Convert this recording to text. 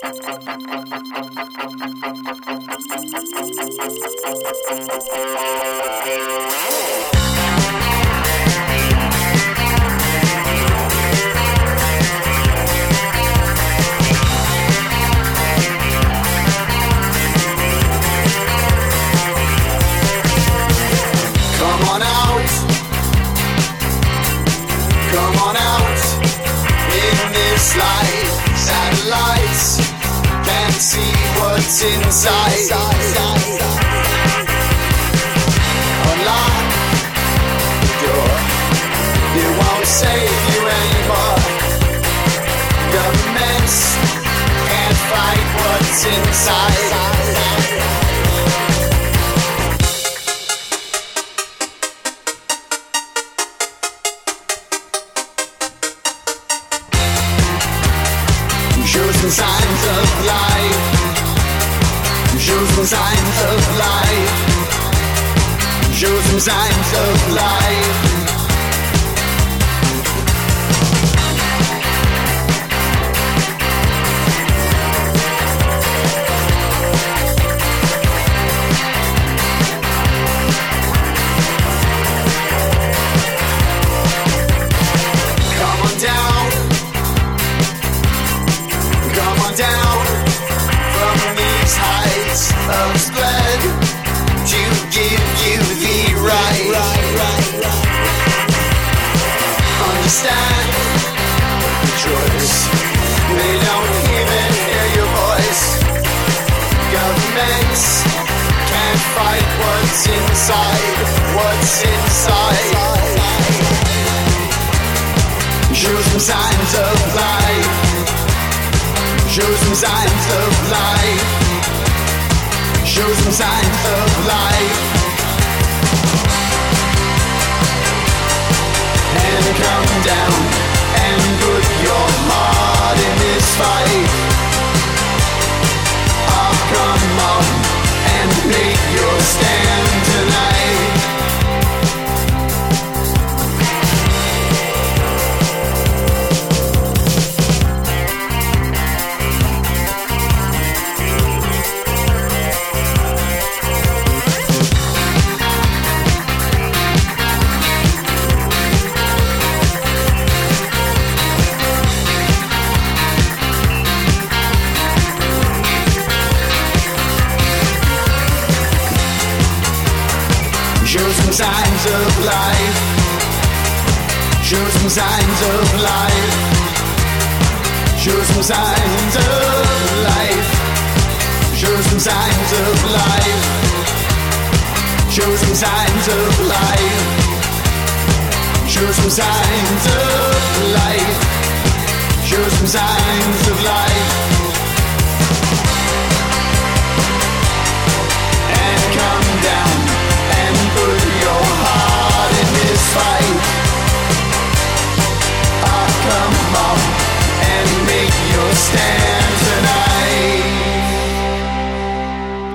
Inside, unlock the door. It won't save you anymore. Governments can't fight what's inside. Show some signs of life. Show some signs of life. Show some signs of life. Come on down. Come on down from these heights of spread to give you the right. Understand the choice. They don't even hear your voice. Governments can't fight what's inside. What's inside. Show some signs of life. Show some signs of life. Show some signs of life. And come down and put your heart in this fight. Oh, come on and make your stand tonight. Show some signs of life. Show some signs of life. Show some signs of life. Show some signs of life. Show some signs of life. Show some signs of life. Show some signs of life.